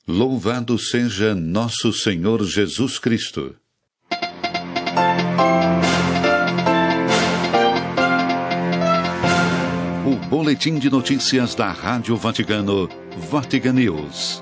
Louvado seja nosso Senhor Jesus Cristo. O boletim de notícias da Rádio Vaticano, Vatican News.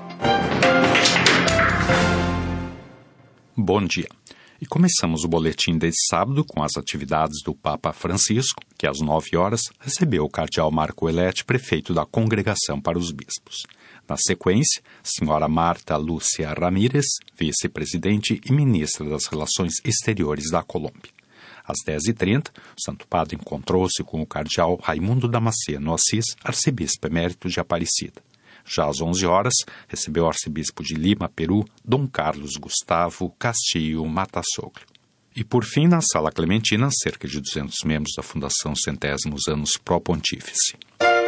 Bom dia. E começamos o boletim deste sábado com as atividades do Papa Francisco, que às 9 horas recebeu o cardeal Marco Elletti, prefeito da Congregação para os Bispos. Na sequência, senhora Marta Lúcia Ramírez, vice-presidente e ministra das Relações Exteriores da Colômbia. Às 10h30, o Santo Padre encontrou-se com o cardeal Raimundo Damasceno Assis, arcebispo emérito de Aparecida. Já às 11 horas, recebeu o arcebispo de Lima, Peru, Dom Carlos Gustavo Castillo Matasoglio. E por fim, na Sala Clementina, cerca de 200 membros da Fundação Centésimos Anos Pro Pontífice.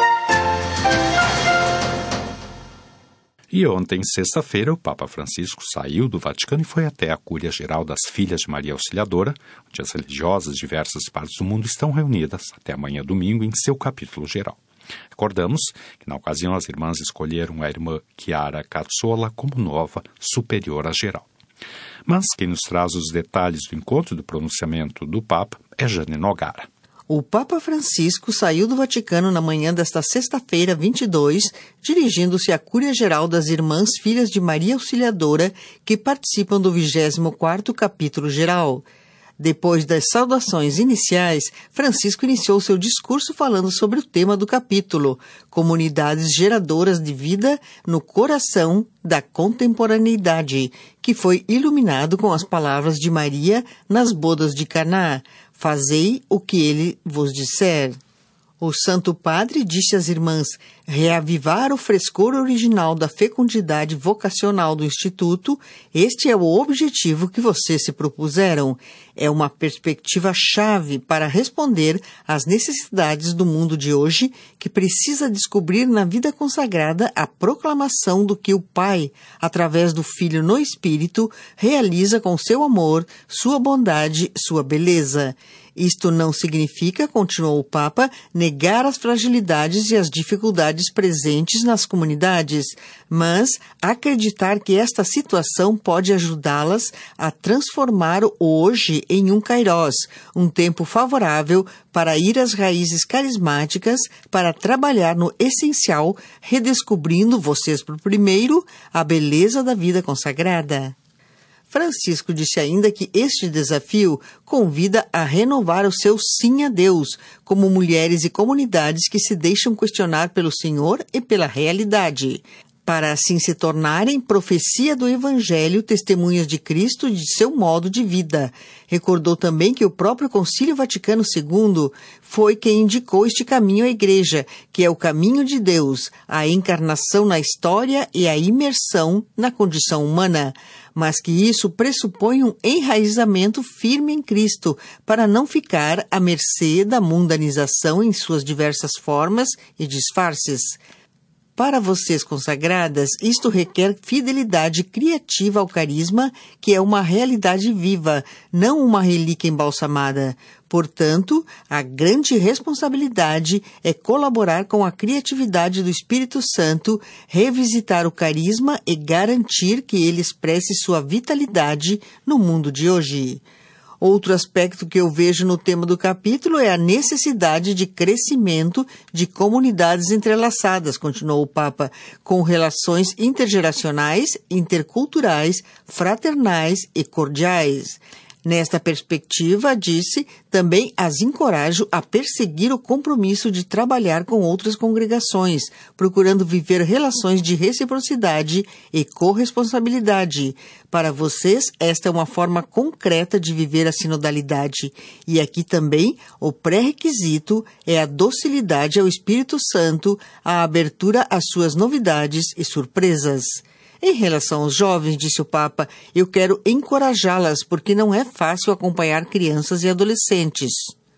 E ontem, sexta-feira, o Papa Francisco saiu do Vaticano e foi até a Cúria Geral das Filhas de Maria Auxiliadora, onde as religiosas de diversas partes do mundo estão reunidas até amanhã domingo em seu capítulo geral. Recordamos que na ocasião as irmãs escolheram a irmã Chiara Cazzola como nova superiora geral. Mas quem nos traz os detalhes do encontro e do pronunciamento do Papa é Jane Nogara. O Papa Francisco saiu do Vaticano na manhã desta sexta-feira, 22, dirigindo-se à Cúria Geral das Irmãs Filhas de Maria Auxiliadora, que participam do 24º Capítulo Geral. Depois das saudações iniciais, Francisco iniciou seu discurso falando sobre o tema do capítulo, comunidades geradoras de vida no coração da contemporaneidade, que foi iluminado com as palavras de Maria nas bodas de Caná. Fazei o que ele vos disser. O Santo Padre disse às irmãs: reavivar o frescor original da fecundidade vocacional do Instituto, este é o objetivo que vocês se propuseram. É uma perspectiva-chave para responder às necessidades do mundo de hoje, que precisa descobrir na vida consagrada a proclamação do que o Pai, através do Filho no Espírito, realiza com seu amor, sua bondade, sua beleza. Isto não significa, continuou o Papa, negar as fragilidades e as dificuldades presentes nas comunidades, mas acreditar que esta situação pode ajudá-las a transformar o hoje em um kairós, um tempo favorável para ir às raízes carismáticas, para trabalhar no essencial, redescobrindo vocês por primeiro a beleza da vida consagrada. Francisco disse ainda que este desafio convida a renovar o seu sim a Deus, como mulheres e comunidades que se deixam questionar pelo Senhor e pela realidade, para assim se tornarem profecia do Evangelho, testemunhas de Cristo e de seu modo de vida. Recordou também que o próprio Concílio Vaticano II foi quem indicou este caminho à Igreja, que é o caminho de Deus, a encarnação na história e a imersão na condição humana, mas que isso pressupõe um enraizamento firme em Cristo, para não ficar à mercê da mundanização em suas diversas formas e disfarces. Para vocês consagradas, isto requer fidelidade criativa ao carisma, que é uma realidade viva, não uma relíquia embalsamada. Portanto, a grande responsabilidade é colaborar com a criatividade do Espírito Santo, revisitar o carisma e garantir que ele expresse sua vitalidade no mundo de hoje. Outro aspecto que eu vejo no tema do capítulo é a necessidade de crescimento de comunidades entrelaçadas, continuou o Papa, com relações intergeracionais, interculturais, fraternais e cordiais. Nesta perspectiva, disse, também as encorajo a perseguir o compromisso de trabalhar com outras congregações, procurando viver relações de reciprocidade e corresponsabilidade. Para vocês, esta é uma forma concreta de viver a sinodalidade. E aqui também, o pré-requisito é a docilidade ao Espírito Santo, a abertura às suas novidades e surpresas. Em relação aos jovens, disse o Papa, eu quero encorajá-las, porque não é fácil acompanhar crianças e adolescentes.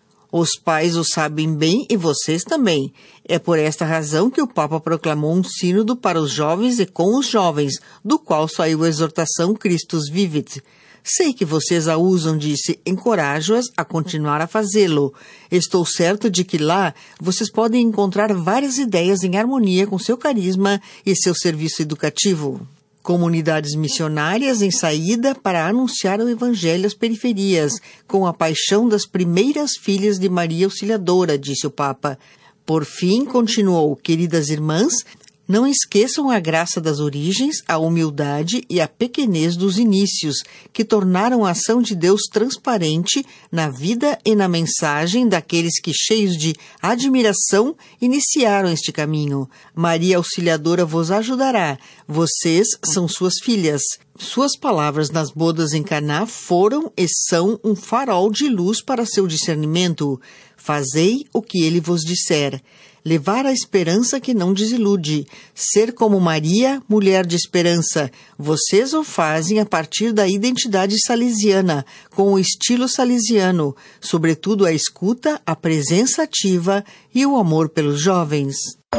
Os pais o sabem bem e vocês também. É por esta razão que o Papa proclamou um sínodo para os jovens e com os jovens, do qual saiu a exortação Christus Vivit. Sei que vocês a usam, disse, encorajo-as a continuar a fazê-lo. Estou certo de que lá vocês podem encontrar várias ideias em harmonia com seu carisma e seu serviço educativo. Comunidades missionárias em saída para anunciar o Evangelho às periferias, com a paixão das primeiras filhas de Maria Auxiliadora, disse o Papa. Por fim, continuou, queridas irmãs, não esqueçam a graça das origens, a humildade e a pequenez dos inícios, que tornaram a ação de Deus transparente na vida e na mensagem daqueles que, cheios de admiração, iniciaram este caminho. Maria Auxiliadora vos ajudará. Vocês são suas filhas. Suas palavras nas bodas em Caná foram e são um farol de luz para seu discernimento. Fazei o que ele vos disser. Levar a esperança que não desilude. Ser como Maria, mulher de esperança. Vocês o fazem a partir da identidade salesiana, com o estilo salesiano, sobretudo a escuta, a presença ativa e o amor pelos jovens.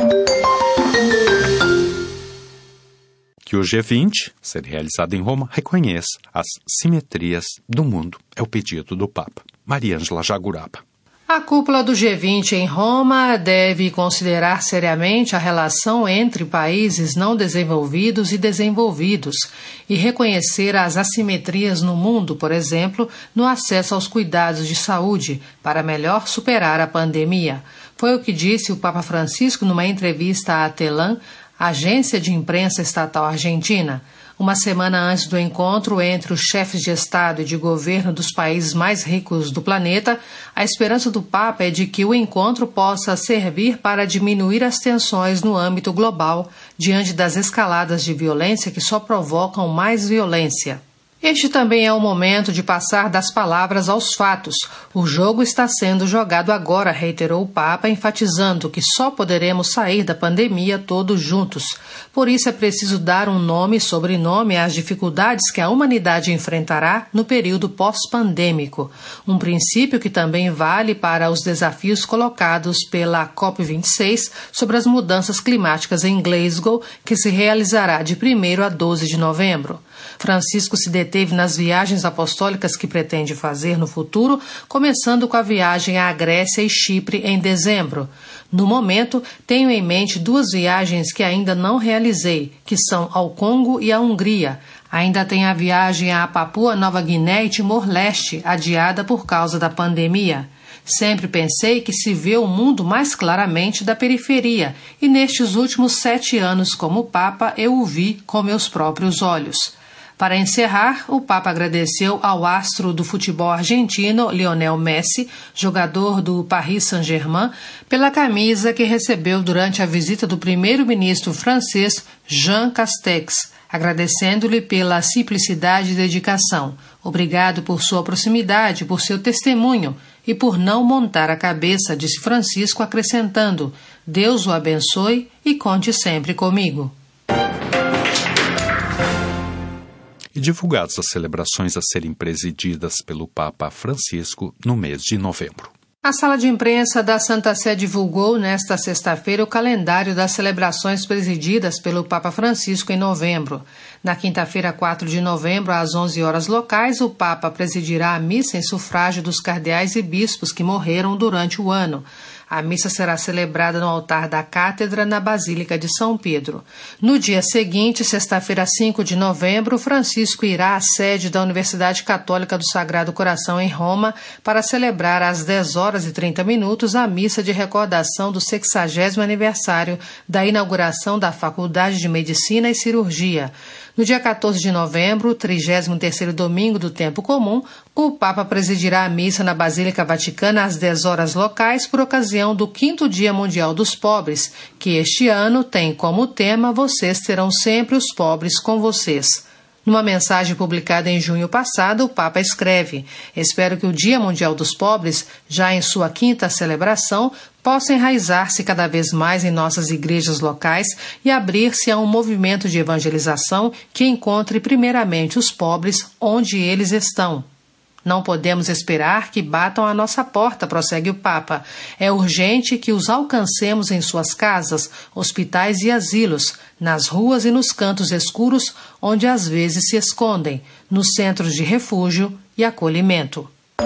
Que o G20, ser realizado em Roma, reconheça as simetrias do mundo. É o pedido do Papa. Maria Ângela Jaguraba. A cúpula do G20 em Roma deve considerar seriamente a relação entre países não desenvolvidos e desenvolvidos e reconhecer as assimetrias no mundo, por exemplo, no acesso aos cuidados de saúde, para melhor superar a pandemia. Foi o que disse o Papa Francisco numa entrevista à Telam, agência de imprensa estatal argentina. Uma semana antes do encontro entre os chefes de Estado e de governo dos países mais ricos do planeta, a esperança do Papa é de que o encontro possa servir para diminuir as tensões no âmbito global diante das escaladas de violência que só provocam mais violência. Este também é o momento de passar das palavras aos fatos. O jogo está sendo jogado agora, reiterou o Papa, enfatizando que só poderemos sair da pandemia todos juntos. Por isso é preciso dar um nome e sobrenome às dificuldades que a humanidade enfrentará no período pós-pandêmico. Um princípio que também vale para os desafios colocados pela COP26 sobre as mudanças climáticas em Glasgow, que se realizará de 1º a 12 de novembro. Francisco se deteve nas viagens apostólicas que pretende fazer no futuro, começando com a viagem à Grécia e Chipre em dezembro. No momento, tenho em mente 2 viagens que ainda não realizei, que são ao Congo e à Hungria. Ainda tem a viagem à Papua Nova Guiné e Timor-Leste, adiada por causa da pandemia. Sempre pensei que se vê o mundo mais claramente da periferia, e nestes últimos 7 anos como Papa eu o vi com meus próprios olhos. Para encerrar, o Papa agradeceu ao astro do futebol argentino, Lionel Messi, jogador do Paris Saint-Germain, pela camisa que recebeu durante a visita do primeiro-ministro francês Jean Castex, agradecendo-lhe pela simplicidade e dedicação. Obrigado por sua proximidade, por seu testemunho e por não montar a cabeça, disse Francisco, acrescentando: Deus o abençoe e conte sempre comigo. E divulgadas as celebrações a serem presididas pelo Papa Francisco no mês de novembro. A sala de imprensa da Santa Sé divulgou nesta sexta-feira o calendário das celebrações presididas pelo Papa Francisco em novembro. Na quinta-feira, 4 de novembro, às 11 horas locais, o Papa presidirá a missa em sufrágio dos cardeais e bispos que morreram durante o ano. A missa será celebrada no altar da Cátedra, na Basílica de São Pedro. No dia seguinte, sexta-feira, 5 de novembro, Francisco irá à sede da Universidade Católica do Sagrado Coração, em Roma, para celebrar às 10h30 a missa de recordação do 60º aniversário da inauguração da Faculdade de Medicina e Cirurgia. No dia 14 de novembro, 33º domingo do tempo comum, o Papa presidirá a missa na Basílica Vaticana às 10 horas locais por ocasião do 5º Dia Mundial dos Pobres, que este ano tem como tema Vocês terão sempre os pobres com vocês. Numa mensagem publicada em junho passado, o Papa escreve: Espero que o Dia Mundial dos Pobres, já em sua 5ª celebração, possa enraizar-se cada vez mais em nossas igrejas locais e abrir-se a um movimento de evangelização que encontre primeiramente os pobres onde eles estão. Não podemos esperar que batam à nossa porta, prossegue o Papa. É urgente que os alcancemos em suas casas, hospitais e asilos, nas ruas e nos cantos escuros onde às vezes se escondem, nos centros de refúgio e acolhimento.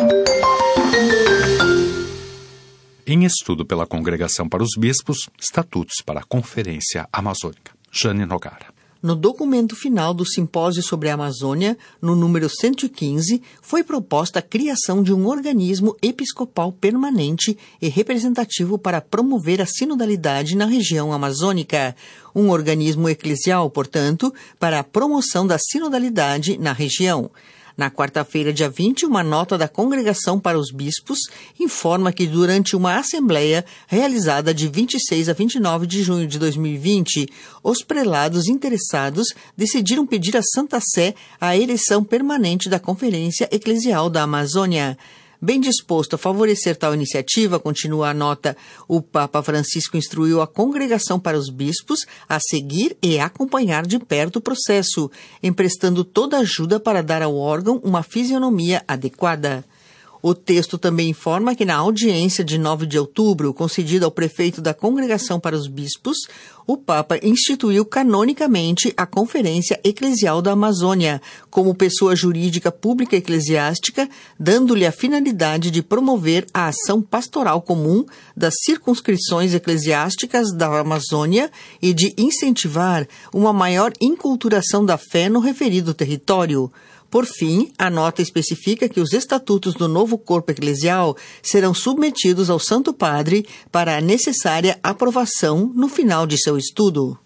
Em estudo pela Congregação para os Bispos, Estatutos para a Conferência Amazônica. Jane Nogara. no documento final do Simpósio sobre a Amazônia, no número 115, foi proposta a criação de um organismo episcopal permanente e representativo para promover a sinodalidade na região amazônica. Um organismo eclesial, portanto, para a promoção da sinodalidade na região. Na quarta-feira, dia 20, uma nota da Congregação para os Bispos informa que durante uma assembleia realizada de 26 a 29 de junho de 2020, os prelados interessados decidiram pedir à Santa Sé a eleição permanente da Conferência Eclesial da Amazônia. Bem disposto a favorecer tal iniciativa, continua a nota, o Papa Francisco instruiu a Congregação para os Bispos a seguir e acompanhar de perto o processo, emprestando toda ajuda para dar ao órgão uma fisionomia adequada. O texto também informa que na audiência de 9 de outubro, concedida ao prefeito da Congregação para os Bispos, o Papa instituiu canonicamente a Conferência Eclesial da Amazônia, como pessoa jurídica pública eclesiástica, dando-lhe a finalidade de promover a ação pastoral comum das circunscrições eclesiásticas da Amazônia e de incentivar uma maior inculturação da fé no referido território. Por fim, a nota especifica que os estatutos do novo corpo eclesial serão submetidos ao Santo Padre para a necessária aprovação no final de seu estudo.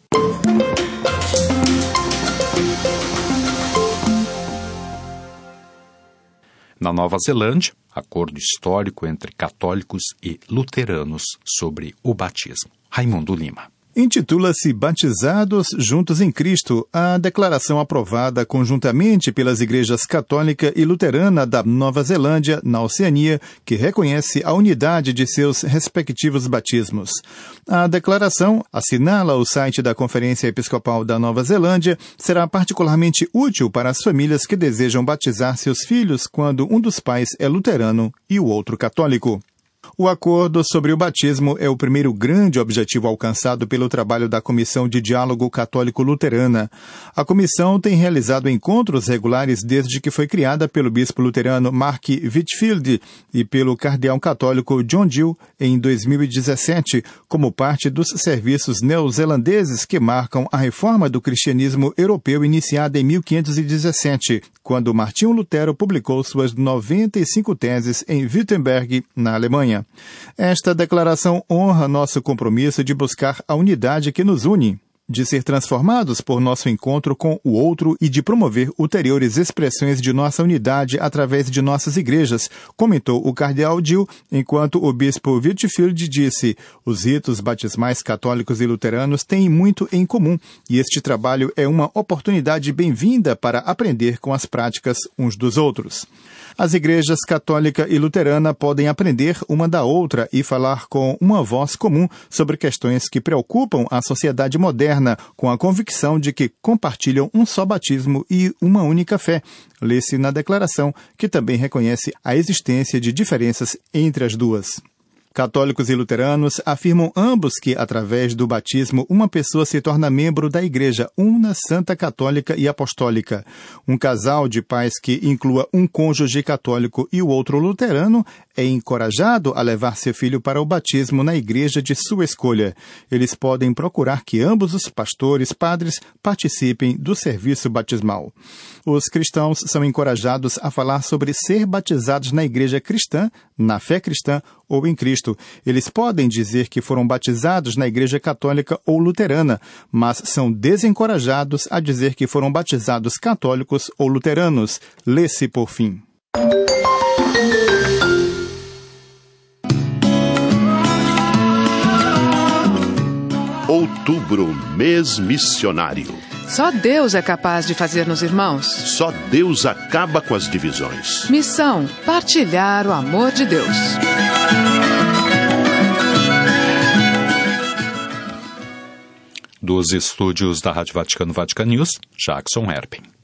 Na Nova Zelândia, acordo histórico entre católicos e luteranos sobre o batismo. Raimundo Lima. Intitula-se Batizados Juntos em Cristo, a declaração aprovada conjuntamente pelas igrejas católica e luterana da Nova Zelândia, na Oceania, que reconhece a unidade de seus respectivos batismos. A declaração, assinala o site da Conferência Episcopal da Nova Zelândia, será particularmente útil para as famílias que desejam batizar seus filhos quando um dos pais é luterano e o outro católico. O acordo sobre o batismo é o primeiro grande objetivo alcançado pelo trabalho da Comissão de Diálogo Católico-Luterana. A comissão tem realizado encontros regulares desde que foi criada pelo bispo luterano Mark Whitfield e pelo cardeal católico John Gill em 2017, como parte dos serviços neozelandeses que marcam a reforma do cristianismo europeu iniciada em 1517, quando Martinho Lutero publicou suas 95 teses em Wittenberg, na Alemanha. Esta declaração honra nosso compromisso de buscar a unidade que nos une, de ser transformados por nosso encontro com o outro e de promover ulteriores expressões de nossa unidade através de nossas igrejas, comentou o cardeal Gill, enquanto o bispo Whitfield disse: os ritos batismais católicos e luteranos têm muito em comum e este trabalho é uma oportunidade bem-vinda para aprender com as práticas uns dos outros. As igrejas católica e luterana podem aprender uma da outra e falar com uma voz comum sobre questões que preocupam a sociedade moderna, com a convicção de que compartilham um só batismo e uma única fé. Lê-se na declaração, que também reconhece a existência de diferenças entre as duas. Católicos e luteranos afirmam ambos que, através do batismo, uma pessoa se torna membro da Igreja Una, Santa, Católica e Apostólica. Um casal de pais que inclua um cônjuge católico e o outro luterano é encorajado a levar seu filho para o batismo na igreja de sua escolha. Eles podem procurar que ambos os pastores, padres, participem do serviço batismal. Os cristãos são encorajados a falar sobre ser batizados na igreja cristã, na fé cristã ou em Cristo. Eles podem dizer que foram batizados na igreja católica ou luterana, mas são desencorajados a dizer que foram batizados católicos ou luteranos. Lê-se por fim. Outubro, mês missionário. Só Deus é capaz de fazer-nos irmãos. Só Deus acaba com as divisões. Missão: partilhar o amor de Deus. Dos estúdios da Rádio Vaticano, Vatican News, Jackson Herpen.